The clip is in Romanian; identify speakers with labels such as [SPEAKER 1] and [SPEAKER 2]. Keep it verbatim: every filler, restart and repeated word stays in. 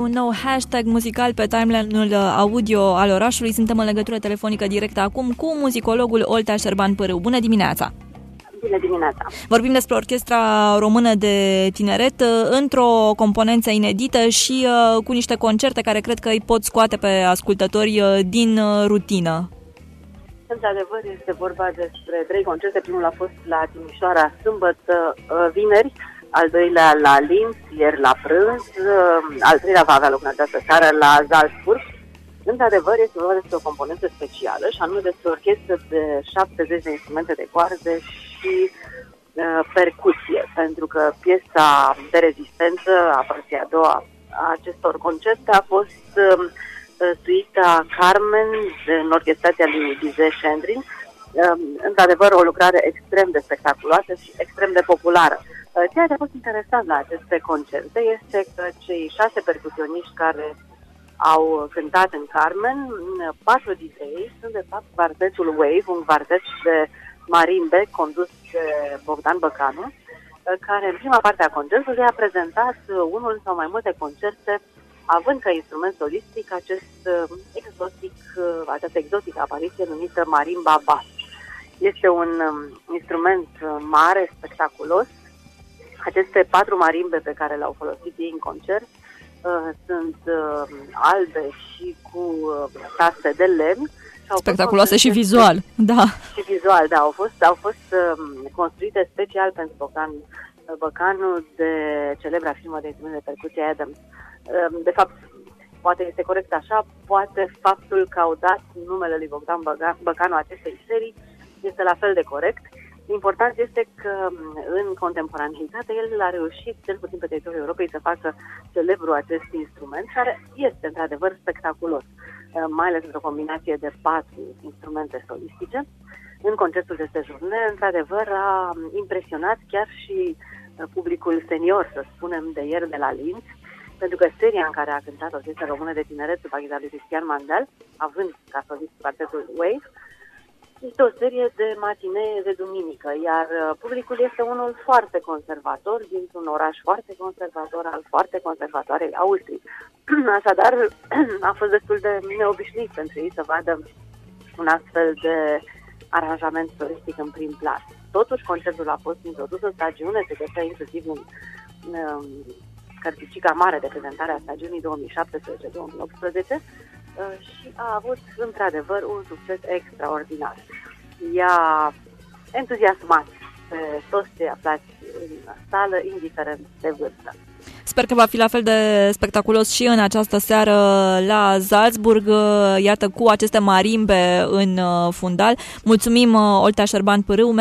[SPEAKER 1] un nou hashtag muzical pe timeline-ul audio al orașului. Suntem în legătură telefonică directă acum cu muzicologul Oltea Șerban Pârâu. Bună dimineața!
[SPEAKER 2] Bună dimineața!
[SPEAKER 1] Vorbim despre Orchestra Română de Tineret într-o componență inedită și uh, cu niște concerte care cred că îi pot scoate pe ascultători uh, din uh, rutină.
[SPEAKER 2] Într-adevăr, este vorba despre trei concerte. Primul a fost la Timișoara sâmbătă, uh, vineri, al doilea la Linz, ieri la prânz, uh, al treilea va avea loc în această seară la Salzburg. Într-adevăr, este vorba despre o componență specială, și anume despre o orchestră de șaptezeci de instrumente de coarde și uh, percuție, pentru că piesa de rezistență, a partea a doua a acestor concerte, a fost uh, suita Carmen în orchestrația lui Bizet Șendrin. Uh, într-adevăr, o lucrare extrem de spectaculoasă și extrem de populară. Uh, ceea ce a fost interesant la aceste concerte este că cei șase percusioniști care au cântat în Carmen, patru dintre ei sunt de fapt quartetul Wave, un quartet de marimbe condus de Bogdan Băcanu, care în prima parte a concertului a prezentat unul sau mai multe concerte, având ca instrument solistic acest exotic, această exotică apariție numită marimba bass. Este un instrument mare, spectaculos. Aceste patru marimbe pe care le-au folosit ei în concert Uh, sunt uh, albe și cu uh, taste de lemn.
[SPEAKER 1] Spectaculoase și vizual, da.
[SPEAKER 2] Și vizual, da. Au fost, au fost uh, construite special pentru Bogdan Băcanu de celebra firmă de instrumente de percuție Adams. Uh, de fapt, poate este corect așa, poate faptul că au dat numele lui Bogdan Băcanu acestei serii este la fel de corect. Important este că în contemporaneitate el a reușit, cel puțin pe teritoriul Europei, să facă celebru acest instrument, care este într-adevăr spectaculos, mai ales într-o combinație de patru instrumente solistice. În concertul de sejurne, într-adevăr, a impresionat chiar și publicul senior, să spunem, de ieri de la Linz, pentru că seria în care a cântat Orchestra Română de Tineret sub ghidarea lui Cristian Mandel, având ca solist quartetul Wave, este o serie de matinee de duminică, iar publicul este unul foarte conservator, dintr-un oraș foarte conservator, al foarte conservatoarei Austrii. Așadar, a fost destul de neobișnuit pentru ei să vadă un astfel de aranjament solistic în prim plan. Totuși, concertul a fost introdus în stagiune, se găsea inclusiv în, în cărticica mare de prezentare a stagiunii două mii șaptesprezece două mii optsprezece, și a avut, într-adevăr, un succes extraordinar. I-a entuziasmat pe toți cei aflați în sală, indiferent de vârstă.
[SPEAKER 1] Sper că va fi la fel de spectaculos și în această seară la Salzburg, iată, cu aceste marimbe în fundal. Mulțumim, Oltea Șerban Pârâu.